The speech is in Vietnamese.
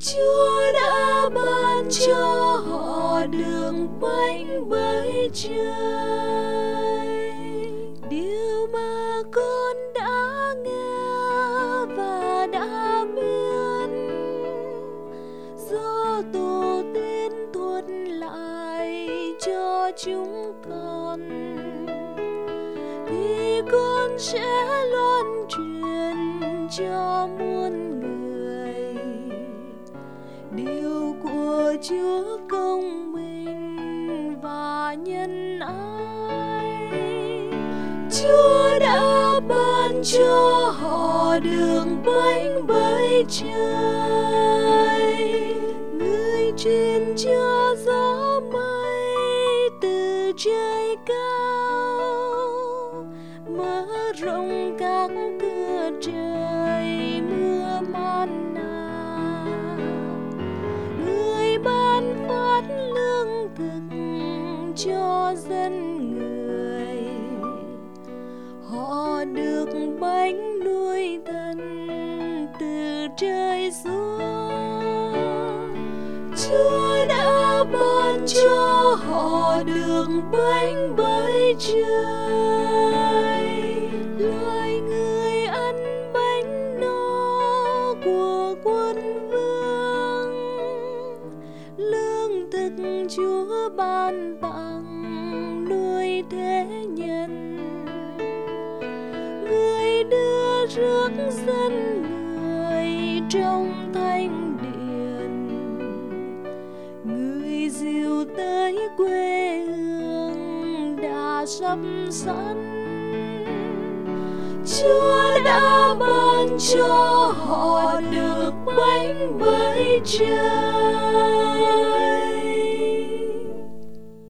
Chúa đã ban cho họ đường bánh bởi trời, điều mà con đã nghe và đã biết, do tổ tiên thuật lại cho chúng con, thì con sẽ loan truyền cho muôn người điều của Chúa công bình và nhân ái. Chúa đã ban cho họ đường bánh bởi trời, người truyền cho gió mây từ trời cao, mở rộng các cửa trời mưa manna, người ban phát lương thực cho dân người, họ được bánh nuôi thân từ trời xuống. Chúa đã ban cho họ đường bánh bởi trời, loài người ăn bánh no của quân vương, lương thực Chúa ban tặng nuôi thế nhân, người đưa rước dân người trong thánh điện, người dìu tới quê hương đã sắp sẵn. Chúa đã ban cho họ được bánh bởi trời.